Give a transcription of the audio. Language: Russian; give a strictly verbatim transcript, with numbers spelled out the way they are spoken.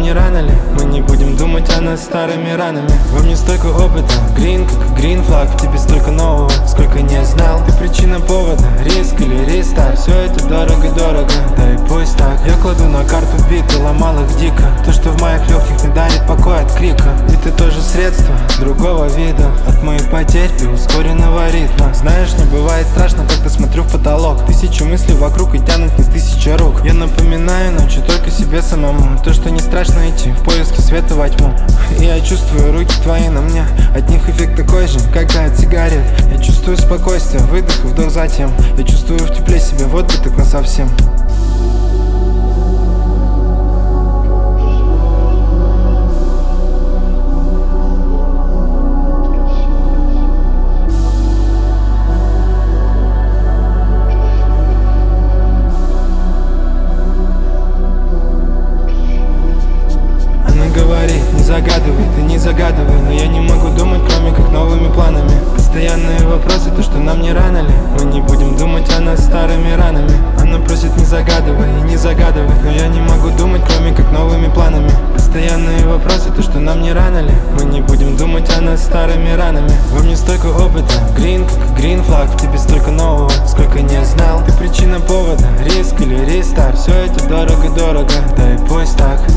не рано ли? Мы не будем думать о нас старыми ранами. Во мне столько опыта, грин как грин флаг. В тебе столько нового, сколько не знал. Ты причина повода, риск или рестарт. Все это дорого-дорого, да и пусть так. Я кладу на карту биты, ломал их дико. То, что в моих легких не дарит покой от крика. И ты тоже средство другого вида от моих потерь и ускоренного ритма. Знаешь, не бывает страшно, когда смотрю в потолок. Тысячу мыслей вокруг и тянут не с тысячи рук. Я напоминаю ночью только себе самому то, что не страшно идти в поиске света во тьму. И я чувствую руки твои на мне. От них эффект такой же, как и от сигарет. Я чувствую спокойствие, выдох и вдох затем. Я чувствую в тепле себя, вот бы так насовсем. Не загадывай, ты не загадывай, но я не могу думать, кроме как новыми планами. Постоянные вопросы, то что нам не рано ли? Мы не будем думать о нас старыми ранами. Она просит не загадывай и не загадывай, но я не могу думать, кроме как новыми планами. Постоянные вопросы, то что нам не рано ли? Мы не будем думать о нас старыми ранами. Во мне столько опыта, грин как грин флаг. В тебе столько нового, сколько не знал. Ты причина повода, риск или рестарт. Все это дорого-дорого, да и пусть так.